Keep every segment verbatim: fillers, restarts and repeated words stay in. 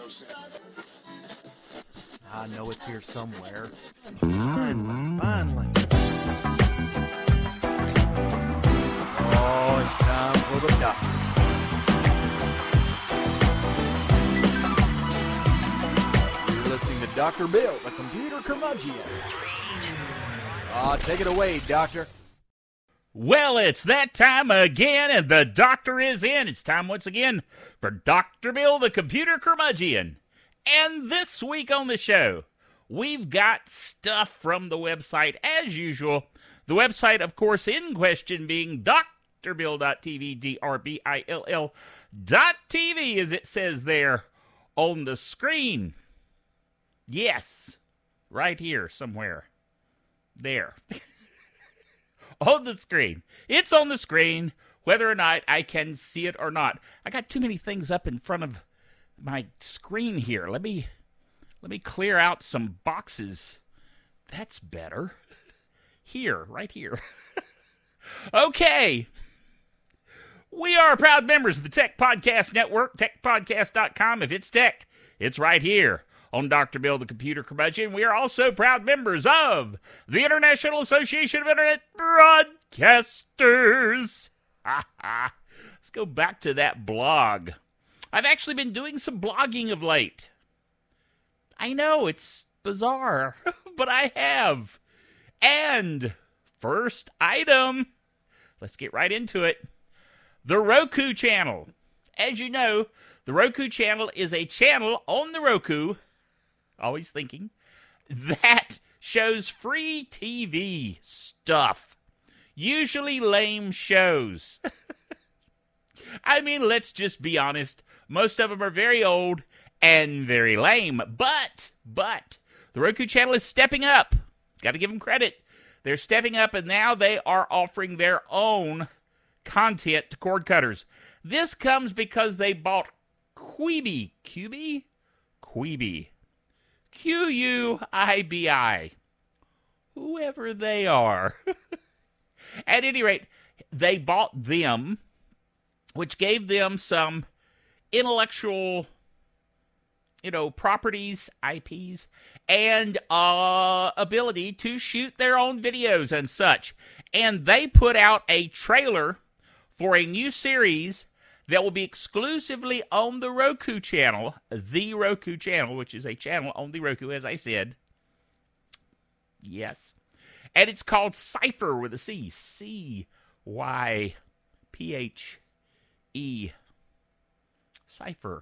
I know it's here somewhere. Finally, finally. Oh, it's time for the doctor. You're listening to Doctor Bill, the computer curmudgeon. Ah, take it away, Doctor. Well, it's that time again, and the doctor is in. It's time once again for Doctor Bill, the computer curmudgeon. And this week on the show, we've got stuff from the website as usual. The website, of course, in question being d r bill dot t v, D R B I L L dot T V, as it says there on the screen. Yes, right here somewhere. There. On the screen. It's on the screen, whether or not I can see it or not. I got too many things up in front of my screen here. Let me let me clear out some boxes. That's better. Here, right here. Okay. We are proud members of the Tech Podcast Network, tech podcast dot com. If it's tech, it's right here on Doctor Bill, the computer curmudgeon. We are also proud members of the International Association of Internet Broadcasters. Let's go back to that blog. I've actually been doing some blogging of late. I know, it's bizarre, but I have. And first item, let's get right into it. The Roku channel. As you know, the Roku channel is a channel on the Roku, always thinking, that shows free T V stuff. Usually lame shows. I mean, let's just be honest. Most of them are very old and very lame. But, but, the Roku channel is stepping up. Got to give them credit. They're stepping up, and now they are offering their own content to cord cutters. This comes because they bought Quibi. Quibi? Quibi. Q U I B I. Whoever they are. At any rate, they bought them, which gave them some intellectual, you know, properties, I Ps, and uh, ability to shoot their own videos and such. And they put out a trailer for a new series that will be exclusively on the Roku channel, the Roku channel, which is a channel on the Roku, as I said. Yes. And it's called Cypher with a C. C Y P H E. Cypher.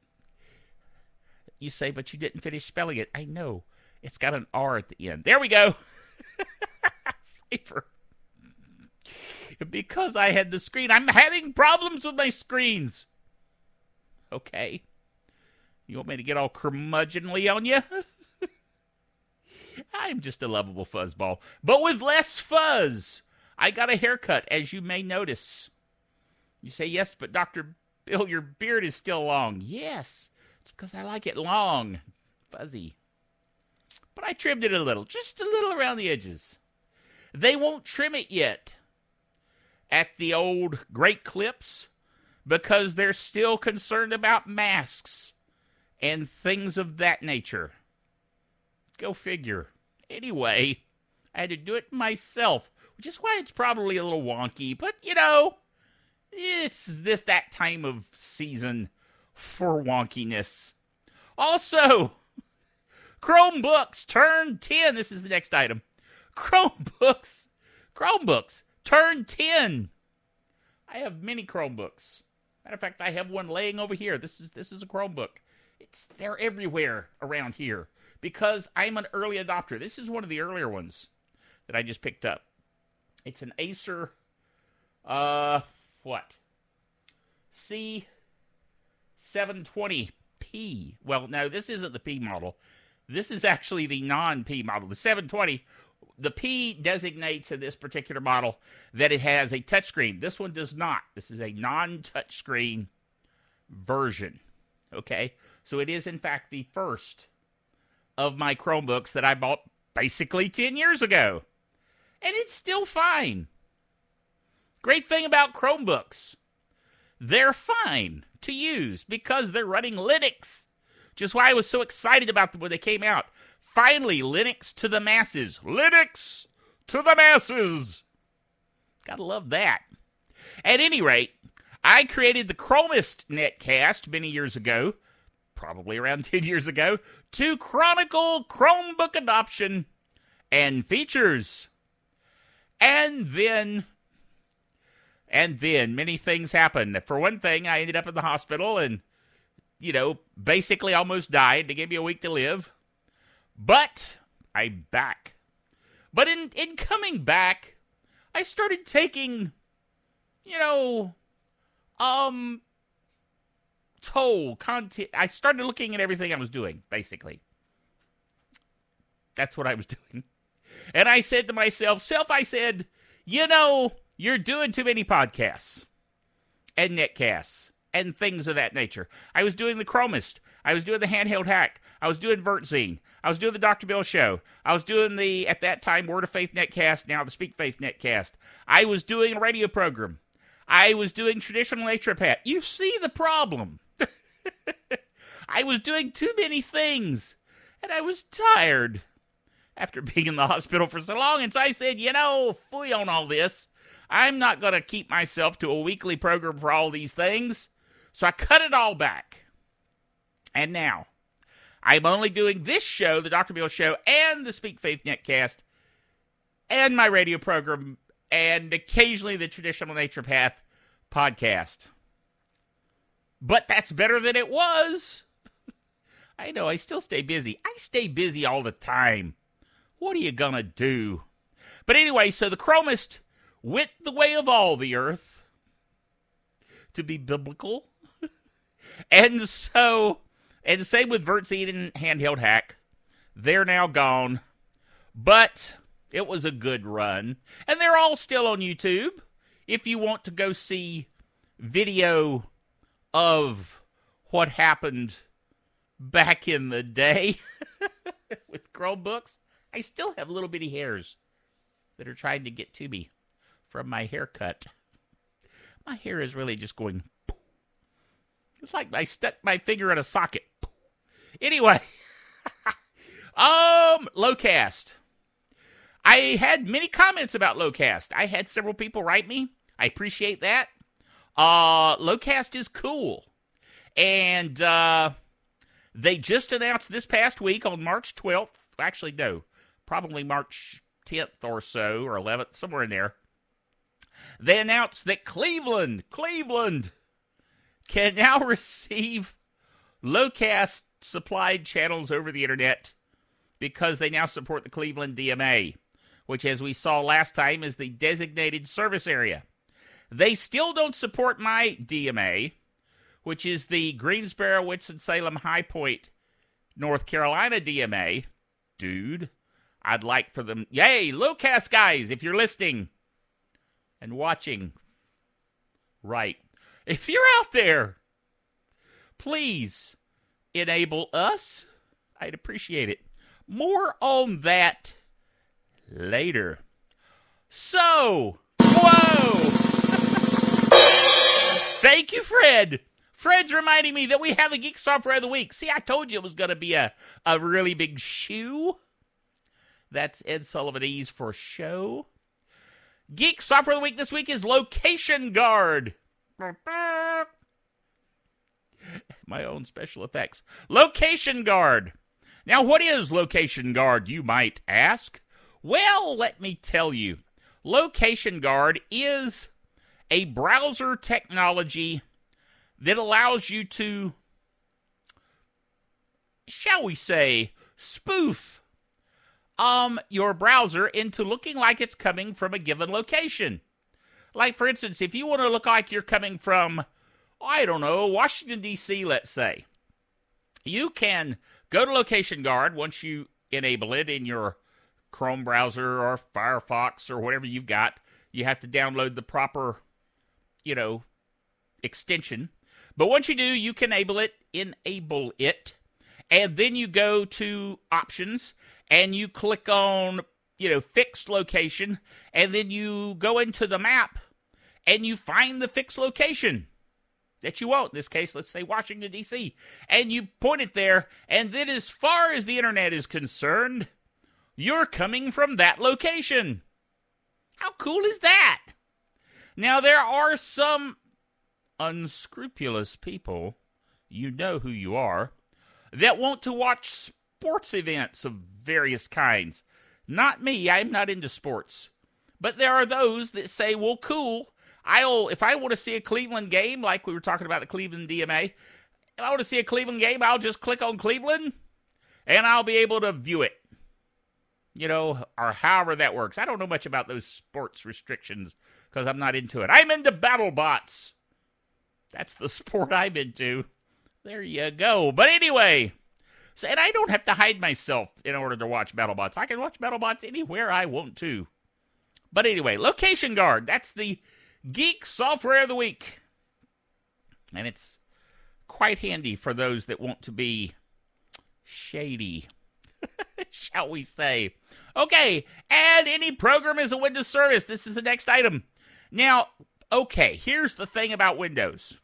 You say, but you didn't finish spelling it. I know. It's got an R at the end. There we go. Cypher. Because I had the screen. I'm having problems with my screens. Okay. You want me to get all curmudgeonly on you? I'm just a lovable fuzzball. But with less fuzz. I got a haircut, as you may notice. You say, yes, but Doctor Bill, your beard is still long. Yes, it's because I like it long, fuzzy. But I trimmed it a little, just a little around the edges. They won't trim it yet at the old Great Clips because they're still concerned about masks and things of that nature. Go figure. Anyway, I had to do it myself, which is why it's probably a little wonky, but you know, it's this that time of season for wonkiness. Also, Chromebooks turned ten. This is the next item. Chromebooks. Chromebooks turned ten. I have many Chromebooks. Matter of fact, I have one laying over here. This is this is a Chromebook. It's they're everywhere around here because I'm an early adopter. This is one of the earlier ones that I just picked up. It's an Acer, uh, what? C seven twenty P. Well, no, this isn't the P model. This is actually the non-P model. The seven twenty, the P designates in this particular model that it has a touchscreen. This one does not. This is a non-touchscreen version. Okay? So it is, in fact, the first of my Chromebooks that I bought basically ten years ago. And it's still fine. Great thing about Chromebooks. They're fine to use because they're running Linux. which is why I was so excited about them when they came out. Finally, Linux to the masses. Linux to the masses. Gotta love that. At any rate, I created the Chromist netcast many years ago, probably around ten years ago, to chronicle Chromebook adoption and features. And then, and then many things happened. For one thing, I ended up in the hospital and, you know, basically almost died. They gave me a week to live. But I'm back. But in, in coming back, I started taking, you know, um, toll, content. I started looking at everything I was doing, basically. That's what I was doing. And I said to myself, self, I said, you know, you're doing too many podcasts and netcasts and things of that nature. I was doing the Chromist. I was doing the Handheld Hack. I was doing VertZine. I was doing the Doctor Bill Show. I was doing the, at that time, Word of Faith Netcast, now the Speak Faith Netcast. I was doing a radio program. I was doing traditional naturopath. You see the problem. I was doing too many things, and I was tired after being in the hospital for so long, and so I said, you know, fooey on all this. I'm not going to keep myself to a weekly program for all these things, so I cut it all back. And now, I'm only doing this show, the Doctor Bill Show, and the Speak Faith Netcast, and my radio program, and occasionally the Traditional Naturopath podcast. But that's better than it was. I know, I still stay busy. I stay busy all the time. What are you gonna do? But anyway, so the Chromist went the way of all the earth, to be biblical. And so, and same with VertZine and Handheld Hack. They're now gone. But it was a good run. And they're all still on YouTube. If you want to go see video of what happened back in the day with Chromebooks, I still have little bitty hairs that are trying to get to me from my haircut. My hair is really just going... It's like I stuck my finger in a socket. Anyway, um, Locast. I had many comments about Locast. I had several people write me. I appreciate that. Uh, Locast is cool. And uh, they just announced this past week on March twelfth. Actually, no. Probably March tenth or so, or eleventh, somewhere in there. They announced that Cleveland, Cleveland, can now receive Locast supplied channels over the internet because they now support the Cleveland D M A, which, as we saw last time, is the designated service area. They still don't support my D M A, which is the Greensboro, Winston-Salem, High Point, North Carolina D M A. Dude, I'd like for them... Yay, Locast guys, if you're listening and watching, right. If you're out there, please enable us. I'd appreciate it. More on that later. So, whoa! Thank you, Fred. Fred's reminding me that we have a Geek Software of the Week. See, I told you it was going to be a, a really big shoe. That's Ed Sullivan E's for show. Geek Software of the Week this week is Location Guard. My own special effects. Location Guard. Now, what is Location Guard, you might ask? Well, let me tell you. Location Guard is a browser technology that allows you to, shall we say, spoof um, your browser into looking like it's coming from a given location. Like, for instance, if you want to look like you're coming from, I don't know, Washington, D C, let's say, you can go to Location Guard once you enable it in your Chrome browser or Firefox or whatever you've got. You have to download the proper, you know, extension. But once you do, you can enable it, enable it, and then you go to Options, and you click on, you know, Fixed Location, and then you go into the map, and you find the fixed location. that you want. In this case, let's say Washington, D C, and you point it there, and then as far as the internet is concerned, you're coming from that location. How cool is that? Now, there are some unscrupulous people, you know who you are, that want to watch sports events of various kinds. Not me, I'm not into sports. But there are those that say, well, cool, I'll if I want to see a Cleveland game, like we were talking about the Cleveland D M A, if I want to see a Cleveland game, I'll just click on Cleveland, and I'll be able to view it. You know, or however that works. I don't know much about those sports restrictions because I'm not into it. I'm into BattleBots. That's the sport I'm into. There you go. But anyway, so, and I don't have to hide myself in order to watch BattleBots. I can watch BattleBots anywhere I want to. But anyway, Location Guard. That's the Geek Software of the Week. And it's quite handy for those that want to be shady, shall we say. Okay, add any program as a Windows service. This is the next item. Now, okay, here's the thing about Windows.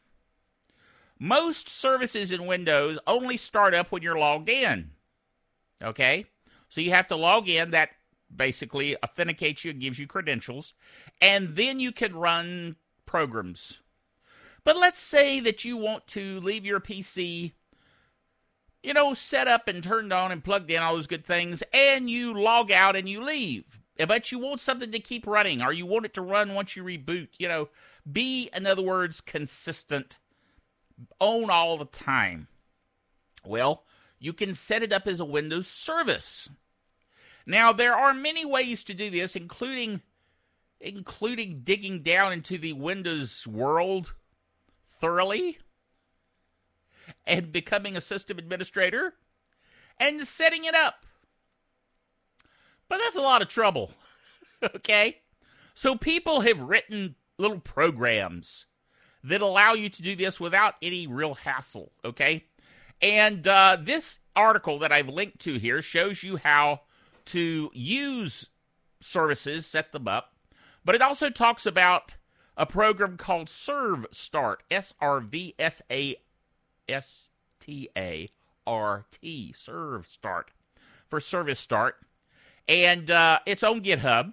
Most services in Windows only start up when you're logged in. Okay? So you have to log in. That basically authenticates you and gives you credentials. And then you can run programs. But let's say that you want to leave your P C, you know, set up and turned on and plugged in, all those good things, and you log out and you leave. But you want something to keep running, or you want it to run once you reboot. You know, be, in other words, consistent. On all the time. Well, you can set it up as a Windows service. Now, there are many ways to do this, including, including digging down into the Windows world thoroughly and becoming a system administrator and setting it up. But that's a lot of trouble, okay? So people have written little programs that allow you to do this without any real hassle, okay? And uh, this article that I've linked to here shows you how to use services, set them up, but it also talks about a program called ServStart, S R V S A S T A R T, ServStart, for Service Start. And uh, it's on GitHub.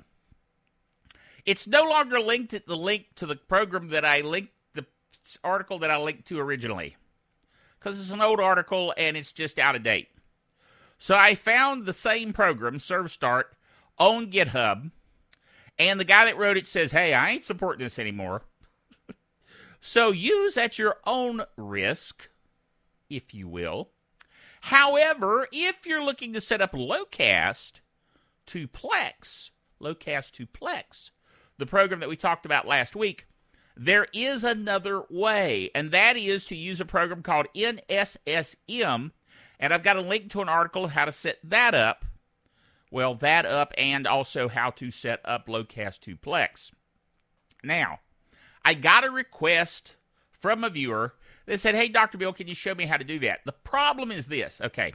It's no longer linked at the link to the program that I linked, the article that I linked to originally, because it's an old article and it's just out of date. So I found the same program, ServStart, on GitHub, and the guy that wrote it says, hey, I ain't supporting this anymore. So use at your own risk, if you will. However, if you're looking to set up Locast to Plex, Locast to Plex, the program that we talked about last week, there is another way, and that is to use a program called N S S M, and I've got a link to an article how to set that up. Well, that up, and also how to set up Locast to Plex. Now, I got a request from a viewer that said, hey, Doctor Bill, can you show me how to do that? The problem is this, okay.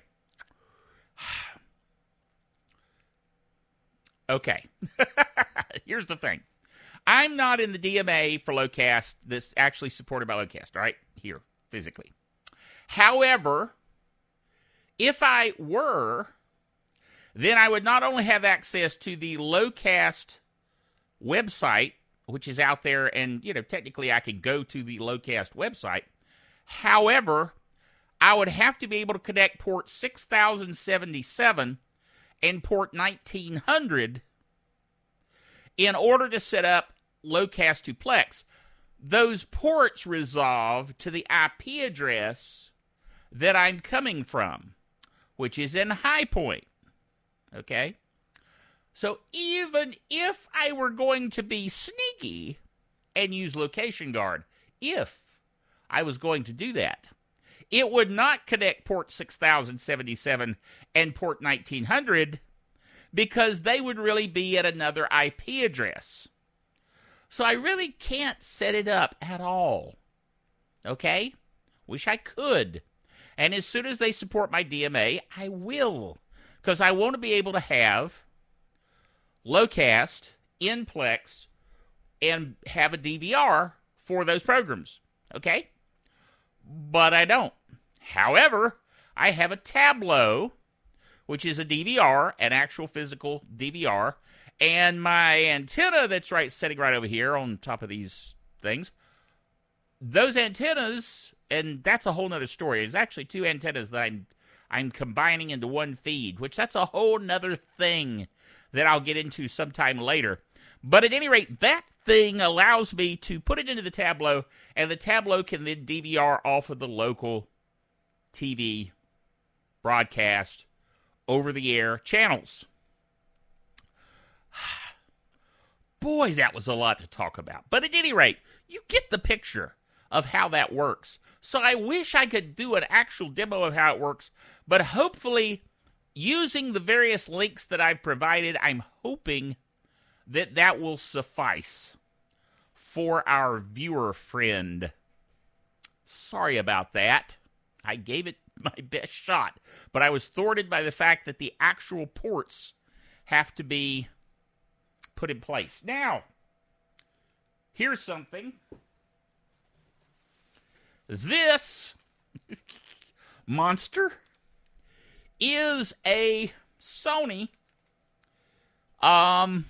Okay. Here's the thing. I'm not in the D M A for Locast that's actually supported by Locast, all right? Here, physically. However, if I were, then I would not only have access to the Locast website, which is out there, and, you know, technically I could go to the Locast website. However, I would have to be able to connect port six thousand seventy-seven and port nineteen hundred in order to set up Locast to Plex. Those ports resolve to the I P address that I'm coming from, which is in High Point. Okay? So even if I were going to be sneaky and use Location Guard, if I was going to do that, it would not connect port six thousand seventy-seven and port nineteen hundred because they would really be at another I P address. So I really can't set it up at all. Okay? Wish I could. And as soon as they support my D M A, I will. Because I want to be able to have Locast in Plex and have a D V R for those programs. Okay? but I don't. However, I have a Tablo, which is a D V R, an actual physical D V R, and my antenna that's right sitting right over here on top of these things. Those antennas, and that's a whole nother story. There's actually two antennas that I'm I'm combining into one feed, which that's a whole nother thing that I'll get into sometime later. But at any rate, that thing allows me to put it into the Tablo, and the Tablo can then D V R off of the local T V broadcast over-the-air channels. Boy, that was a lot to talk about. But at any rate, you get the picture of how that works. So I wish I could do an actual demo of how it works, but hopefully, using the various links that I've provided, I'm hoping that that will suffice for our viewer friend. Sorry about that. I gave it my best shot, but I was thwarted by the fact that the actual ports have to be put in place. Now, here's something. This monster is a Sony um,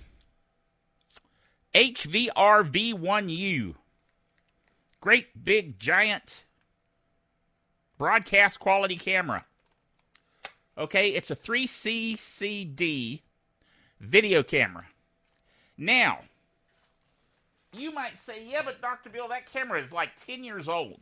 H V R V one U. Great big giant broadcast quality camera. Okay, it's a three C C D video camera. Now, you might say, yeah, but Doctor Bill, that camera is like ten years old.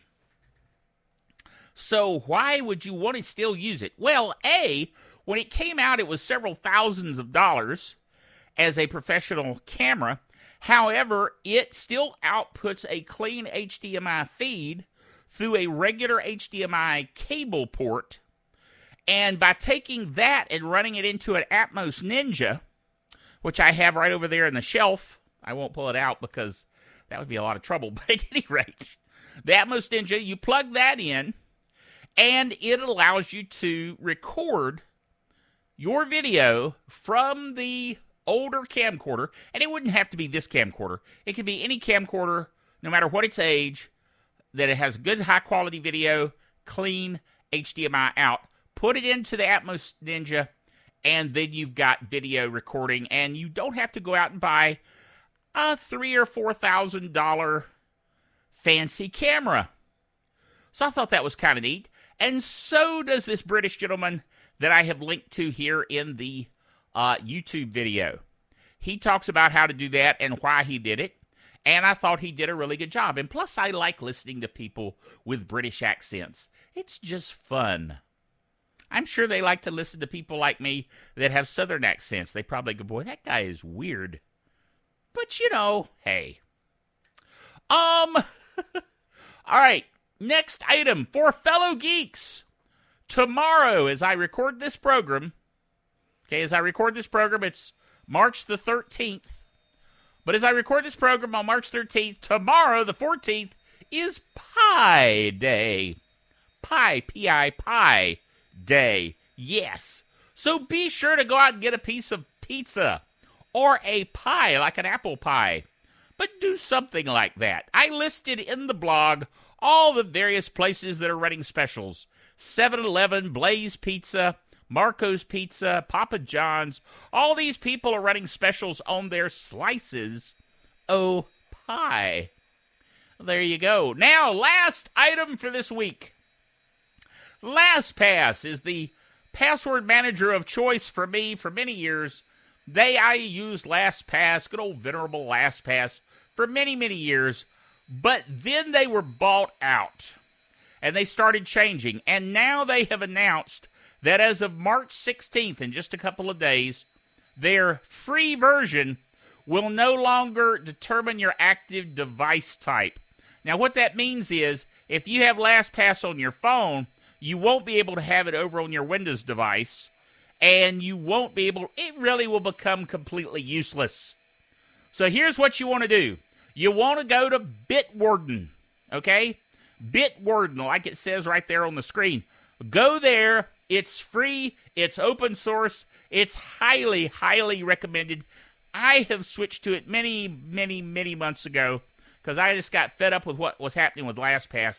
So why would you want to still use it? Well, A, when it came out, it was several thousands of dollars as a professional camera. However, it still outputs a clean H D M I feed through a regular H D M I cable port. And by taking that and running it into an Atmos Ninja, which I have right over there in the shelf, I won't pull it out because that would be a lot of trouble. But at any rate, the Atmos Ninja, you plug that in, and it allows you to record your video from the older camcorder. And it wouldn't have to be this camcorder. It could be any camcorder, no matter what its age, that it has good high-quality video, clean H D M I out. Put it into the Atmos Ninja, and then you've got video recording, and you don't have to go out and buy a three or four thousand dollar fancy camera. So I thought that was kind of neat, and so does this British gentleman that I have linked to here in the uh, YouTube video. He talks about how to do that and why he did it, and I thought he did a really good job. And plus, I like listening to people with British accents. It's just fun. I'm sure they like to listen to people like me that have Southern accents. They probably go, boy, that guy is weird. But, you know, hey. Um, all right, next item for fellow geeks. Tomorrow, as I record this program, okay, as I record this program, it's March the thirteenth. But as I record this program on March thirteenth, tomorrow, the fourteenth, is Pi Day. Pi, P I, Pi Day. Yes. So be sure to go out and get a piece of pizza or a pie, like an apple pie. But do something like that. I listed in the blog all the various places that are running specials. seven eleven, Blaze Pizza, Marco's Pizza, Papa John's. All these people are running specials on their slices o' pie. There you go. Now, last item for this week. LastPass is the password manager of choice for me for many years. They, I used LastPass, good old venerable LastPass, for many, many years. But then they were bought out, and they started changing. And now they have announced that as of March sixteenth, in just a couple of days, their free version will no longer determine your active device type. Now, what that means is, if you have LastPass on your phone, you won't be able to have it over on your Windows device, and you won't be able, it really will become completely useless. So here's what you want to do. You want to go to Bitwarden, okay? Bitwarden, like it says right there on the screen. Go there. It's free. It's open source. It's highly, highly recommended. I have switched to it many, many, many months ago because I just got fed up with what was happening with LastPass.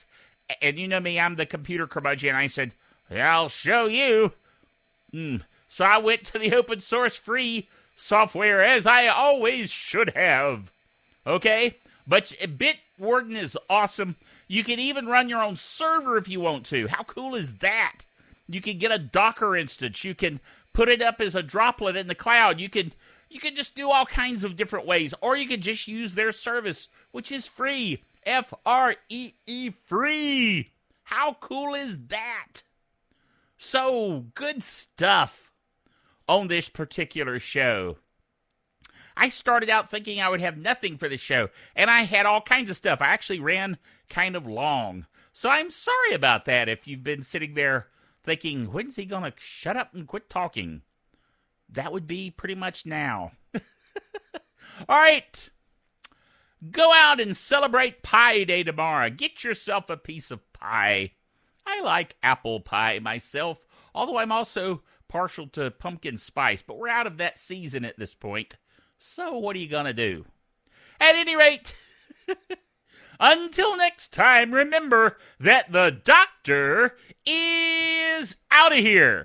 And you know me, I'm the computer curmudgeon. I said, yeah, I'll show you. Mm. So I went to the open source free software, as I always should have. Okay? But Bitwarden is awesome. You can even run your own server if you want to. How cool is that? You can get a Docker instance. You can put it up as a droplet in the cloud. You can you can just do all kinds of different ways. Or you can just use their service, which is free. F R E E, free. How cool is that? So, good stuff on this particular show. I started out thinking I would have nothing for the show, and I had all kinds of stuff. I actually ran kind of long. So I'm sorry about that if you've been sitting there thinking, when's he going to shut up and quit talking? That would be pretty much now. All right. Go out and celebrate Pie Day tomorrow. Get yourself a piece of pie. I like apple pie myself, although I'm also partial to pumpkin spice, but we're out of that season at this point. So what are you going to do? At any rate, until next time, remember that the doctor is out of here.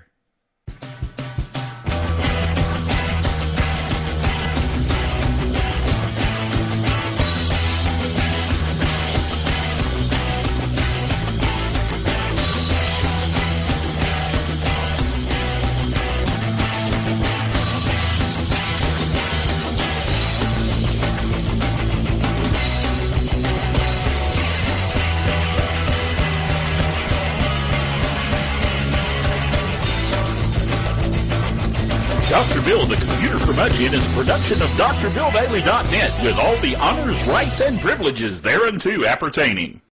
Doctor Bill, the Computer Curmudgeon, is a production of D R Bill Daily dot net with all the honors, rights, and privileges thereunto appertaining.